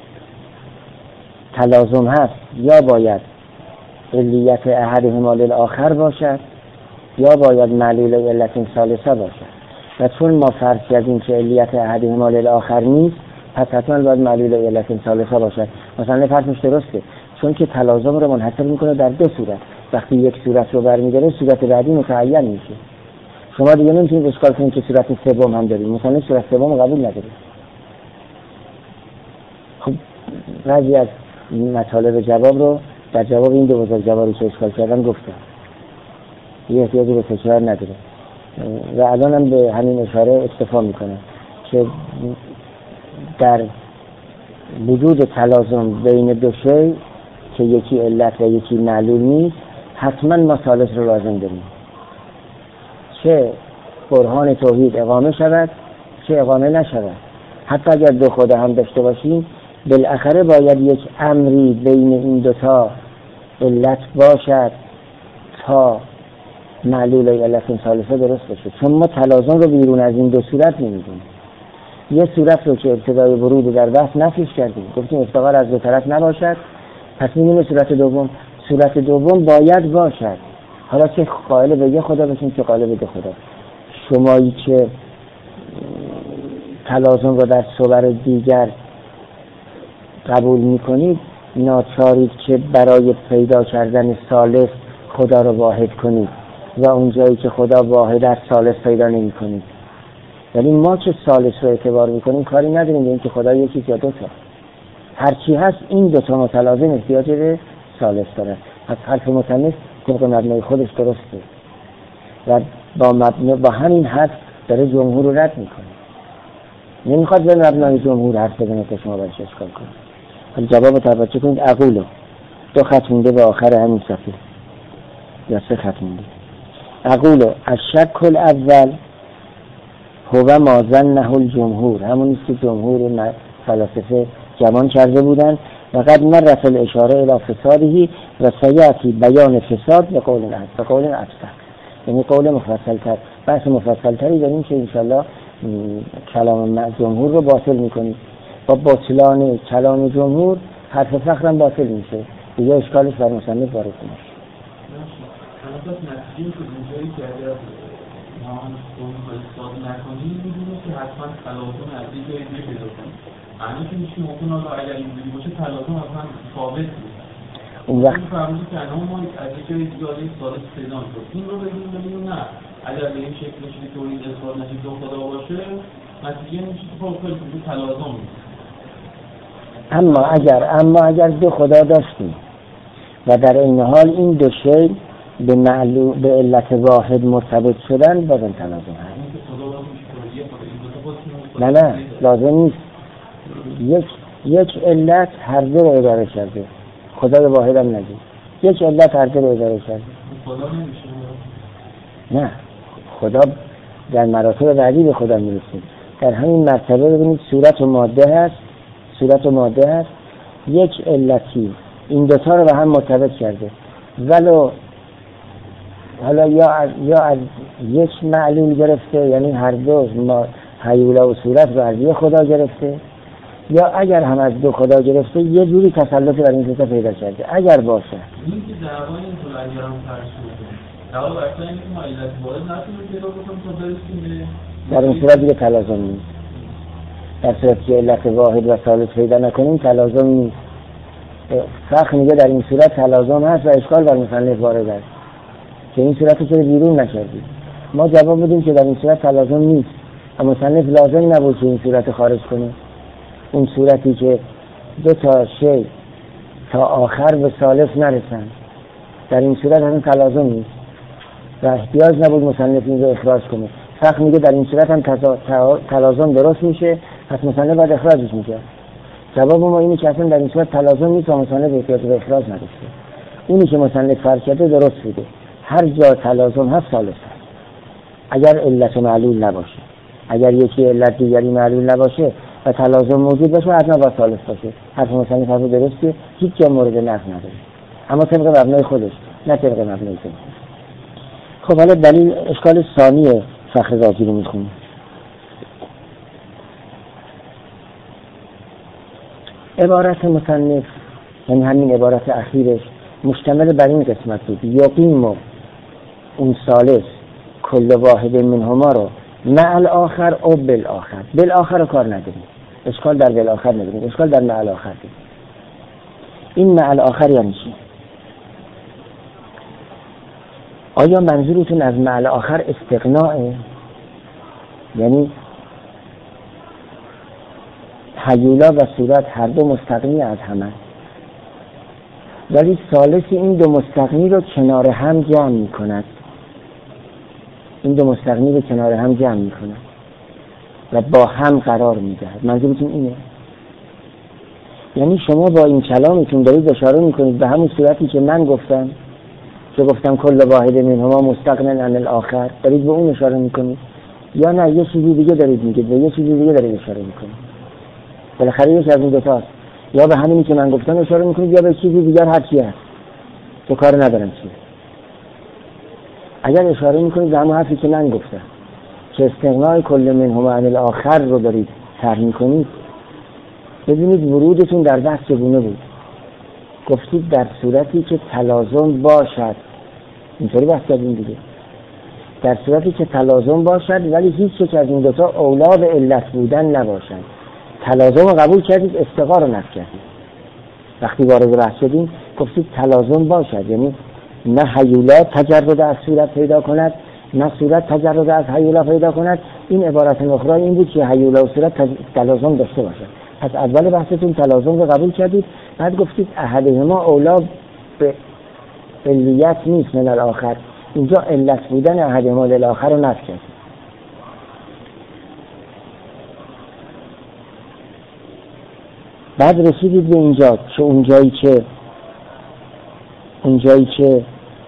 تلازم هست یا باید علیت احدهما للآخر باشد یا باید معلول علت ثالثه باشد، و چون ما فرض کردیم که علیت احدهما للآخر نیست پس حتما باید معلول علت ثالثه باشد. مثلا فرضش درسته، چون که تلازم رو منحصر میکنه در دو صورت. وقتی یک صورت رو برمی‌داره صورت بعدی متعین میشه. شما دیگه نمیتونید اشکال کنید که صورت سوم هم دارید، مثلا صورت سوم قبول ندارید. خب بعضی از مطالب جواب رو در جواب این دو بزرگ جوابی که اشکال کردن گفتم، یه احتیاجی به تکرار نداره و الان هم به همین اشاره اکتفا میکنه که در وجود تلازم بین دو شی که یکی علت و یکی معلول نیست حتما ما ثالث رو لازم داریم. چه برهان توحید اقامه شود چه اقامه نشود. حتی اگر دو خدا هم داشته باشیم بالاخره باید یک امری بین این دوتا علت باشد تا معلول علت ثالثه درست بشه. چون ما تلازم رو بیرون از این دو صورت نمیدونیم. یه صورت رو که ابتدای ورود در بحث نفیش کردیم، گفتیم افتقار از دو طرف نباشد، پس می‌بینیم صورت دوم باید باشد. حالا که قائل به یه خدا بشیم که قائل به دو خدا. شمایی که تلازم رو در صور دیگر قبول میکنید ناچارید که برای پیدا کردن ثالث خدا رو واحد کنید و اونجایی که خدا واحد از ثالث پیدا نمی کنید. یعنی ما که ثالث رو اعتبار میکنیم کاری نداریم به این که خدا یکی یا دوتا، هرچی هست این دوتا متلازم احتیاج به ثالث داره. از حرف مصنف طبق مبنای خودش درسته و با همین حرف داره جمهور رو رد میکنه. نمیخواد به مبنای جمهور حرف بزنه که شما برش اشکال کنید. جواب توجه کنید. اقولو 2 خط مونده به آخر همین صفحه یا 3 خط مونده. اقولو الشک الاول هو ما ظنه الجمهور، همون است که جمهور فلاسفه گمان کرده بودن و قد مرت الاشاره الى فساده و سیاتی بیان فساد به قول افصح. یعنی قول مفصل‌تر، بحث مفصل‌تری داریم که انشالله کلام جمهور رو باطل میکنیم. با باطلان کلام جمهور حرف فخرم باطل میشه، دیگه اشکالش بر مصنف وارد نمیشه. البته نتیجه که اونجایی که اگر ما اون اثبات نکنیم میدونیم که حتما تلازم از یه جای دیگه پیدا کنیم. معنی که میشه ممکن اگر اینجوری باشه تلازم اصلا ثابت نیست. اون وقت فرمودی که الان ما از یه جای دیگه ثابت پیدا کنیم. این رو بگیم نه اگر به این شکل نشه که این اثبات نشه دو خدا باشه نتیجه میشه که خیلی تلازم نیست. اما اگر دو خدا داشتیم و در این حال این دو شی به علت واحد مرتبط شدن بازم تلازم هست. نه لازم نیست. یک علت هر دو رو اداره کرده. خدای واحد هم نگید. یک علت هر دو رو اداره کرده. نه خدا در مراتب بعدی به خدا میرسید. در همین مرتبه ببینید صورت و ماده هست. یک علتی این دوتا رو به هم مرتبط کرده، ولو حالا یا از یک معلول گرفته، یعنی هر دو هیولا و صورت رو از یک خدا گرفته، یا اگر هم از دو خدا گرفته یه جوری تسلط بر این دوتا پیدا کرده. اگر باشه این که دعوای این طول اگرم فرشوده دعوا برسه اینه که ما علت باید نتونیم پیدا بکنم تا برسیم در این صورت دیگه تلازم نیست. در صورت که علت واحد و ثالث پیدا نکنیم تلازم نیست. فقه میگه در این صورت تلازم هست و اشکال بر مصنف وارد است که این صورت رو چرا بیرون نکردید. ما جواب بدیم که در این صورت تلازم نیست، اما مصنف لازم نبود که این صورت خارج کنه. اون صورتی که دو تا شی تا آخر به ثالث نرسن، در این صورت همین تلازم نیست و احتیاج نبود مصنف این رو اخراج کنه. فقه میگه در این صورت هم تلازم درست میشه، پس مصنف باید اخراجش میشه. جواب ما اینه که اصلا در این صورت تلازم نیست و مصنف احتیاج به اخراج نداشته. اونی که مصنف فرض کرده درست بوده. هر جا تلازم هست ثالث هست اگر علت معلول نباشه. اگر یکی علت دیگری معلول نباشه و تلازم موجود باشه حتما با ثالث باشه. حرف مصنف حرف درسته، هیچ جا مورد نقض نداره، اما طبق مبنای خودش نه طبق مبنای خودش. خب حالا دلیل اشکال ثانی فخر رازی رو میخونیم. عبارت مصنف یعنی همین عبارت اخیرش مشتمل بر این قسمت بود: یقیم اون ثالث کل واحد منهما رو مع الاخر او بالاخر. بالاخر رو کار نداریم، اشکال در بالاخر نداریم، اشکال در مع الاخر داریم. این مع الاخر یعنی چی؟ آیا منظورتون از مع الاخر استغناءه؟ یعنی هیولا و صورت هر دو مستغنی از همه، ولی ثالث این دو مستغنی رو کنار هم جمع می کند. این دو مستغنی رو کنار هم جمع می کند و با هم قرار می دهد. منظورتون اینه؟ یعنی شما با این کلامتون دارید اشاره می کنید به همون صورتی که من گفتم، که گفتم کل واحد منهما مستغنی عن الاخر، دارید به اون اشاره می کنید یا نه یه چیزی دیگه دارید میگید و یه چیزی دیگه دارید اشاره میکنید. بالاخره یکی از این دوتاست، یا به همینی که من گفتم اشاره میکنید یا به چیزی دیگر هر چی هست که کار ندارم چیه. اگر اشاره میکنید به همون حرفی که من گفتم که استغنای کل منهما عن الاخر رو دارید طرح میکنید، ببینید ورودتون در بحث چگونه بود. گفتید در صورتی که تلازم باشد، اینطوری بحث کردیم دیگه، در صورتی که تلازم باشد ولی هیچ یک از این دوتا اولا به علت بودن نباشد. تلازم رو قبول کردید، استقرا رو نفی کردید. وقتی وارد بحث شدیم گفتید تلازم باشد، یعنی نه هیولا تجرد از صورت پیدا کند نه صورت تجرد از هیولا پیدا کند. این عبارت اخرى این بود که هیولا و صورت تلازم داشته باشد. پس اول بحثتون تلازم رو قبول کردید، بعد گفتید احدهما اولا به علیت نیست من الاخر. اینجا علت بودن احدهما للآخر رو نفی کردید. بعد رسیدید به اینجا که اونجایی که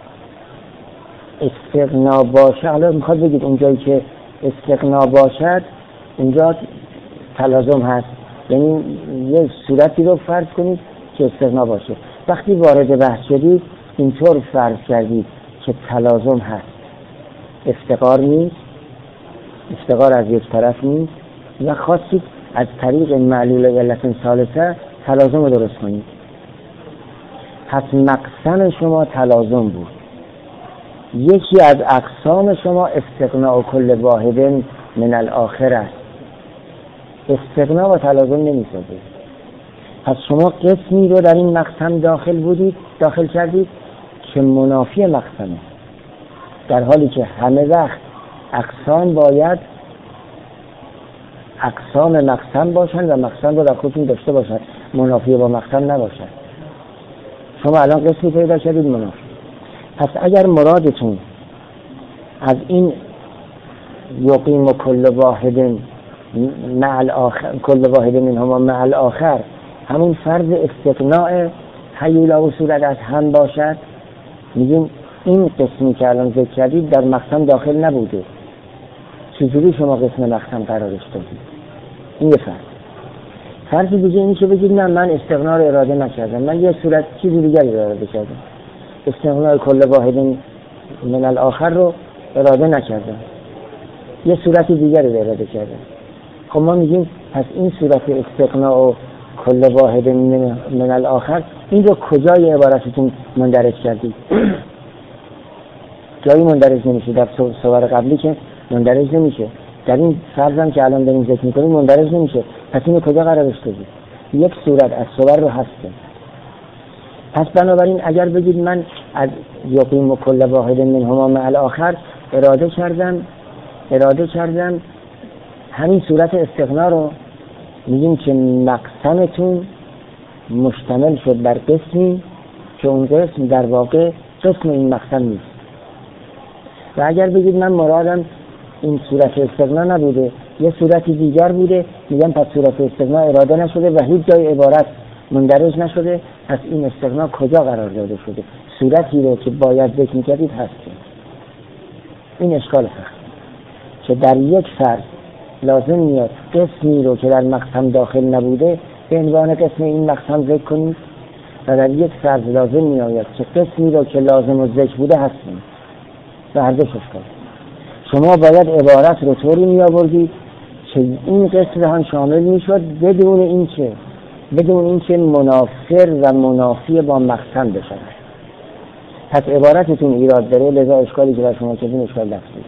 استغنا باشه، حالا میخواد بگید اونجایی که استغنا باشد اونجا تلازم هست، یعنی یه صورتی رو فرض کنید که استغنا باشه. وقتی وارد بحث شدید اینطور فرض کردید که تلازم هست، افتقار نیست، افتقار از یک طرف نیست و خواستید از طریق معلول علت ثالثه تلازم رو درست کنید. پس مقسم شما تلازم بود. یکی از اقسام شما استغناء کل واحد من الاخر است. استغنا و تلازم نمی‌سازه. پس شما قسمی رو در این مقسم داخل کردید که منافی مقسمه، در حالی که همه وقت اقسام باید اقسام مقسم باشن و مقسم رو در خودتون داشته باشن، منافی با مقسم نباشن. شما الان قسمی پیدا کردید منافی. پس اگر مرادتون از این یقیم کل واحد مع الاخر، کل واحد منهما مع الاخر، همون فرض استغناء هیولا و صورت از هم باشد، میگیم این قسمی که الان ذکر کردید در مقسم داخل نبوده، چجوری شما قسم مقسم قرارش دادید؟ این یه فرض دیگه اینی که بگید نه من استغنا رو اراده نکردم، من یه صورت چیزی دیگری اراده کردم، استغناء کل واحد من الاخر رو اراده نکردم، یه صورت دیگری رو اراده کردم. خب ما میگیم پس این صورت استغناء و کل واحد من الاخر این رو کجای عبارتتون مندرج کردید؟ جایی مندرج نمیشه. در صور قبلی که مندرج نمیشه، در این فرضم که الان داریم ذکر میکنیم مندرج نمیشه. پس اینو کجا قرارش دادید؟ یک صورت از صور رو هسته. پس بنابراین اگر بگید من از یقیم کل واحد منهما مع الاخر اراده کردم همین صورت استغنا رو، میگیم که مقسمتون مشتمل شد بر قسمی که اون قسم در واقع قسم این مقسم نیست. و اگر بگید من مرادم این صورت استغنا نبوده، یه صورتی دیگر بوده، میگم پس صورت استغنا اراده نشده و هیچ جای عبارت مندرج نشده، پس این استغنا کجا قرار داده شده؟ صورتی رو که باید ذکر میکردید هست. این اشکال سخت که در یک فرض لازم میاد قسمی رو که در مقسم داخل نبوده به عنوان قسم این مقسم ذکر کنید و در یک فرض لازم میاد که قسمی رو که لازم و ذکر بوده هستیم و هر دوش اشکال. شما باید عبارت رو طوری می آوردید که این قسم هم شامل می شد بدون اینکه منافر و منافی با مقسم بشود. پس عبارتتون ایراد داره، لذا اشکالی که بر شما کردین اشکال لفظی.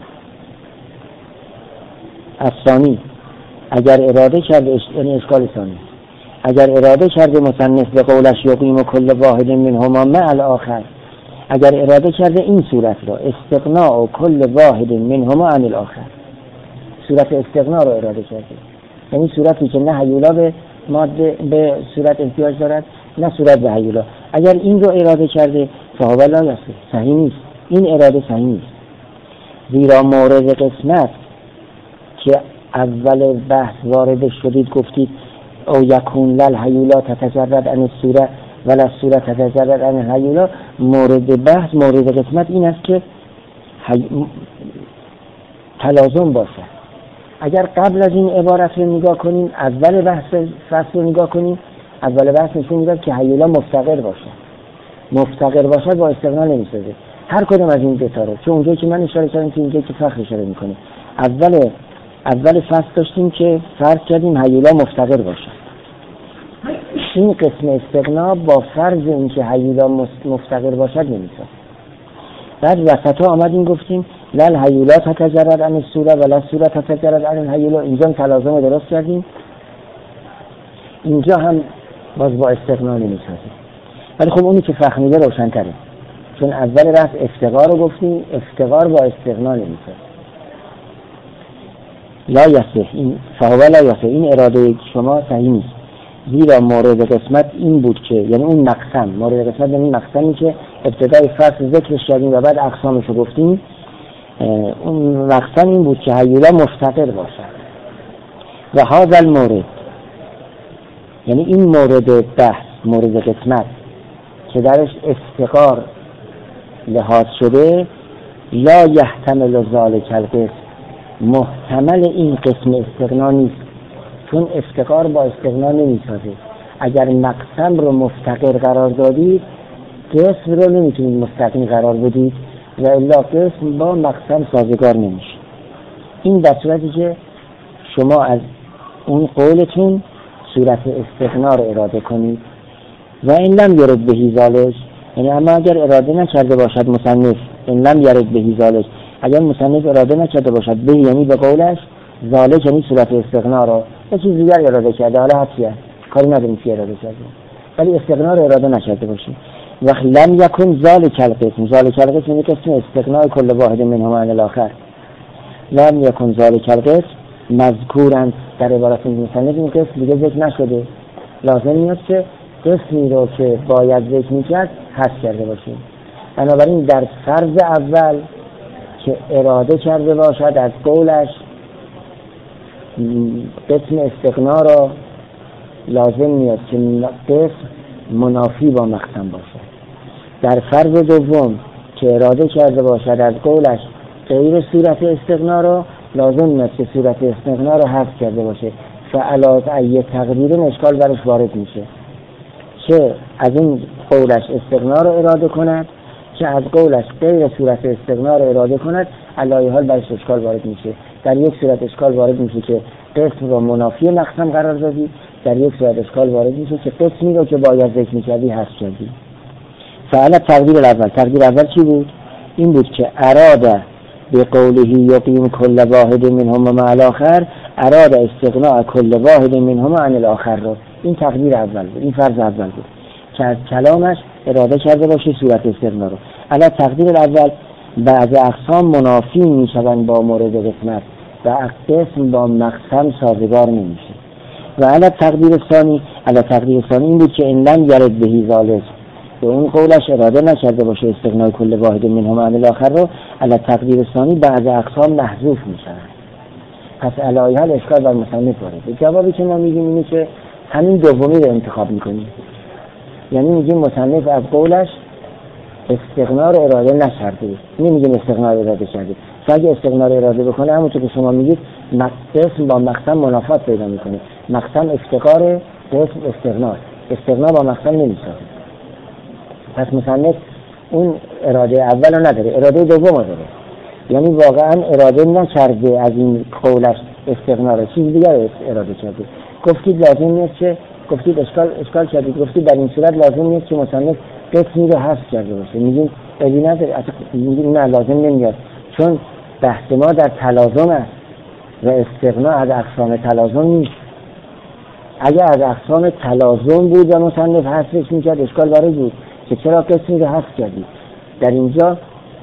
الثانی، اگر اراده کرده، یعنی اشکال ثانی، اگر اراده کرده مصنف به قولش یقیم کل واحد منهما مع الاخر، اگر اراده کرده این صورت را استغناء و کل واحد منهما عن الاخر، صورت استغناء را اراده کرده، یعنی صورتی که نه هیولا به ماده به صورت احتیاج دارد نه صورت به هیولا، اگر این رو اراده کرده فهو لا یصح، صحیح نیست، این اراده صحیح نیست. زیرا مورد قسمت که اول بحث وارد شدید گفتید او یکون لل هیولا تتجرد عن الصوره ولا الصوره تتجرد عن الهیولا، مورد بحث مورد قسمت این است که تلازم باشه، اگر قبل از این عبارت رو نگاه کنیم، اول بحث فصل رو نگاه کنیم، اول بحث نشون میداد که هیولا مفتقر باشد با استغنا نمیسازه. هر کدوم از این دو تا رو، چون اونجایی که من اشاره کردم که اینجایی که فخر اشاره میکنه، اول فصل داشتیم که فرض کردیم هیولا مفتقر باشد. این قسم استغنا با فرض اینکه هیولا مفتقر باشد نمیسازه. بعد وسطا آمدیم گفتیم لل هیولا تتجرد عن الصوره ولا الصوره تتجرد عن الهیولا. اینجا تلازم درست کردیم، اینجا هم باز با استغنا نمیسازه. ولی خب اونی که فخر میده روشن‌تره، چون اول رفت افتقار رو گفتیم، افتقار با استغنا نمیسازه. لا یصح، این فهو لا یصح، این اراده شما صحیح نیست، زیرا مورد قسمت این بود که، یعنی اون مقسم، مورد قسمت یعنی مقسمی که ابتدای فصل ذکرش کردیم و بعد اقسامش رو گفتیم، اون مقسم این بود که هیولا مفتقر باشد. و هذا المورد، یعنی این مورد بحث، مورد قسمت که درش افتقار لحاظ شده، لا یحتمل ذلک القسم، محتمل این قسم استغنا نیست، چون افتقار با استغنا نمیسازه. اگر مقسم رو مفتقر قرار دادید، قسم رو نمیتونید مستقیم قرار بدید و الا قسم با مقسم سازگار نمیشه. این در صورتی که شما از اون قولتون صورت استغنا رو اراده کنید. و این لم یرد بهی ذالک، یعنی اما اگر اراده نکرده باشد مصنف، این لم یرد بهی ذالک، اگر مصنف اراده نکرده باشد به، یعنی به قولش، ذالک یعنی صورت استغنا رو یه چیز دیگر اراده کرده، حالا حدیه کاری نداریم که اراده کرده، ولی استغنا رو اراده نکرده باشه. و لم یکن ذالک القسم، ذالک القسم یعنی قسم استغناء کل واحد منهما عن الاخر. لم یکن ذالک القسم مذکورا در عبارت مصنف، این قسم دیگه ذکر نشده، لازم نیست که قسمی رو که باید ذکر میکرد حذف کرده باشیم. بنابراین در فرض اول که اراده کرده باشد از قولش قسم استغنا را، لازم میاد که قسم منافی با مقسم باشد. در فرض دوم که اراده کرده باشد از قولش غیر صورت استغنا را، لازم میاد که صورت استغنا را حذف کرده باشه. فعلا ای تقدیر اشکال برش وارد میشه، چه از این قولش استغنا را اراده کند، چه از قولش غیر صورت استغنا را اراده کند، علایه حال برش اشکال وارد میشه. در یک صورت اشکال وارد میشه که قسم رو منافی مقسم قرار دادی، در یک صورت اشکال وارد میشه که قسمی رو که باید ذکر میکردی حذف کردی. فعلا تقدیر الاول، تقدیر اول چی بود؟ این بود که اراده به قوله یقیم کل واحد منهما مع الاخر، اراده استغناء کل واحد منهما عن الاخر رو. این تقدیر اول بود، این فرض اول بود که از کلامش اراده کرده باشه صورت استغنا رو. علی تقدیر الاول بعض اقسام منافی میشوند با مورد قسمت و قسم با مقسم سازگار نمیشه. و علی تقدیر ثانی، علی تقدیر ثانی این بود که ان لم یرد بهی ذالک، به اون قولش اراده نکرده باشه استغنای کل واحد منهما عن الاخر رو، علی تقدیر ثانی بعض اقسام محذوف میشن. پس علایه حال اشکال بر مصنف وارد. جوابی که ما میگیم اینه که همین دومی رو انتخاب میکنیم، یعنی میگیم مصنف از قولش استغنا رو اراده نکرده، نمیگیم استغنا رو اراده کرده. اگه استغنا رو اراده بکنه، همونطور که شما میگید قسم با مقسم منافات پیدا میکنه. مقسم افتقار، قسم استغنا با مقسم نمیسازه. پس مصنف اون اراده اول رو نداره، اراده دوم رو داره، یعنی واقعا اراده نکرده از این قولش استغنا رو، چیز دیگر اراده کرده. گفتید لازم نیست که، گفتید اشکال کردید، گفتید در این صورت لازم نیست که مصنف قسمی رو حذف کرده باشه. میگیم ادی نداره، میگیم نه لازم نمیاد، چون بحث ما در تلازم است و استغنا از اقسام تلازم نیست. اگر از اقسام تلازم بود و مصنف حذفش میکرد اشکال وارد بود که چرا قسمی رو حذف کردید. در اینجا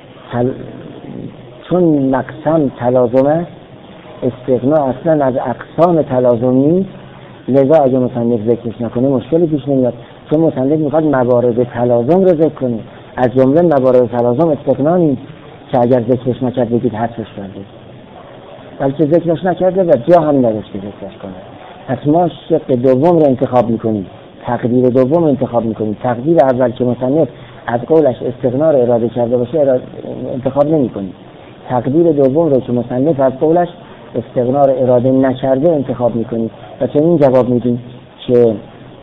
چون مقسم تلازم است، استغنا اصلا از اقسام تلازم نیست، لذا اگه مصنف ذکرش نکنه مشکلی پیش نمیاد، چون مصنف میخواد موارد تلازم رو ذکر کنه. از جمله موارد تلازم استغنا نیست که اگر ذکرش نکرد بگید حذفش کرده، بلکه ذکرش نکرده و جا هم نداشت که ذکرش کنه. پس ما شق دوم رو انتخاب میکنیم، تقدیر دوم رو انتخاب میکنیم. تقدیر اول که مصنف از قولش استغنا رو اراده کرده باشه انتخاب نمیکنیم. تقدیر دوم رو که مصنف از قولش استغنا رو اراده نکرده انتخاب میکنید و چون این جواب میدیم که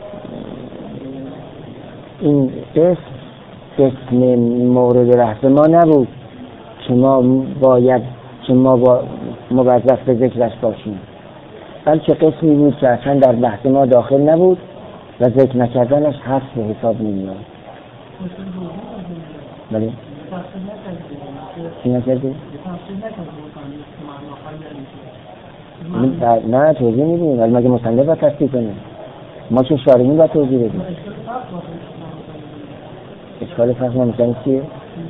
این قسم مورد بحث ما نبود که ما باید که ما با موظف به ذکرش باشیم، بلکه قسمی بود که اصلا در بحث ما داخل نبود و ذکر نکردنش حذف به حساب نمیاد. بله؟ چی نکردی؟ نه توضیح میدیم، ولی مگه مصنف باید تصدیق کنیم؟ ما که شارحین باید توضیح بدیم. اشکال فرق نمی‌کنه چیه؟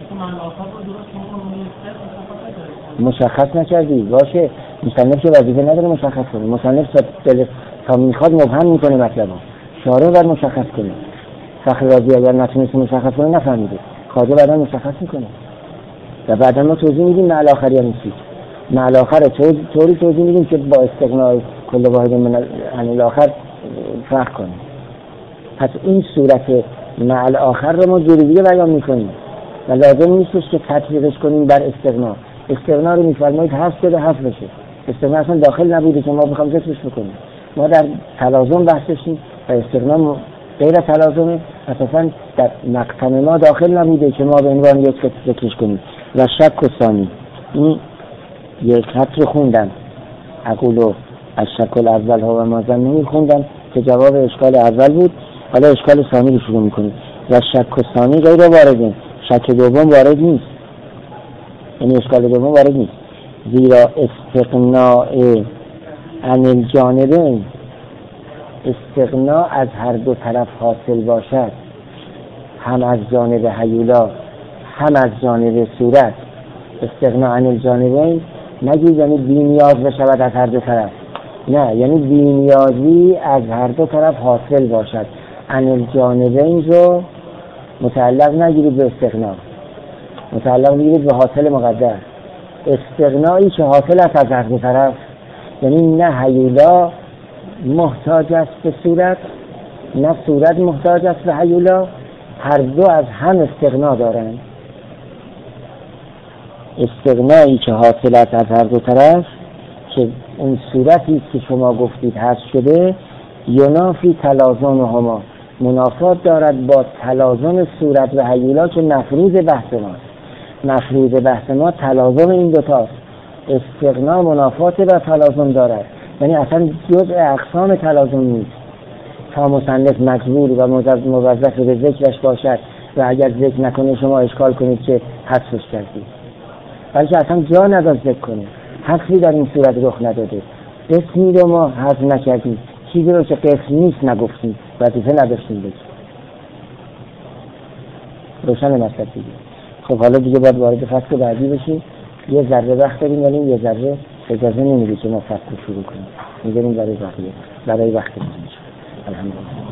مشخص نکردی باشه، مصنف که وظیفه نداره مشخص کنه، مصنف تا میخواد مبهم میکنه مطلبا، شارح باید مشخص کنه. فخر رازی اگر نتونست مشخص کنه نفهمیده، خواجه بعدا مشخص میکنه و بعدا ما توضیح میدیم مع الاخر یعنی چی. مع الاخر طوری توضیح میدیم که با استغنای کل واحد من عن الاخر فرق کنه. پس این صورت مع الاخر رو ما جوری دیگه بیان میکنیم و لازم نیستش که تطبیقش کنیم بر استغنا. استغنا رو میفرمایید حذف بده حذف بشه، استغنا اصلا داخل نبوده که ما بخوام ذکرش بکنیم. ما در تلازم بحثشیم و استغنا غیر تلازمه، اساسا در مقطع ما داخل نبوده که ما به عنوان یک ذکرش کنیم. و شک و ثانی این یک خط رو خوندم، اقولو الشک الاول ها و ما ظنه خوندم که جواب اشکال اول بود. حالا اشکال ثانی رو شروع میکنیم. و شک و ثانی غیر وارده، شک دوم وارد نیست، یعنی اشکال دوم وارد نیست، زیرا استغناء عن الجانبین، استغنا از هر دو طرف حاصل باشد، هم از جانب هیولا هم از جانب صورت. استغنا عن الجانبین نگید یعنی بی‌نیاز بشود از هر دو طرف، نه، یعنی بی‌نیازی از هر دو طرف حاصل باشد. عن الجانبین رو متعلق نگیرید به استغنا، متعلق بگیرید به حاصل مقدر. استغنایی که حاصل است از هر دو طرف، یعنی نه هیولا محتاج است به صورت نه صورت محتاج است به هیولا، هر دو از هم استغنا دارند. استغنایی که حاصل است از هر دو طرف که اون صورتی که شما گفتید حذف شده، ینافی تلازمهما، منافات دارد با تلازم صورت و هیولا که مفروض بحث ماست. مفروض بحث ما تلازم این دوتاست. استغنا منافات و تلازم دارد، یعنی اصلا جزء اقسام تلازم نیست تا مصنف مجبور و موظف به ذکرش باشد و اگر ذکر نکنه شما اشکال کنید که حذفش کردید، بلکه اصلا جا نداد ذکر کنه. حذفی در این صورت رخ نداده، اسمی رو ما حذف نکردیم، چیزی رو که قسم نیست نگفتیم، وظیفه نداشتیم بگیم. روشن مطلب دیگه. خب حالا دیگه باید وارد فصل بعدی بشیم. یه ذره وقت داریم ولی یه ذره اجازه نمیده که ما فصل شروع کنیم، میذاریم برای بقیه، برای وقت بزنیم. الحمدلله.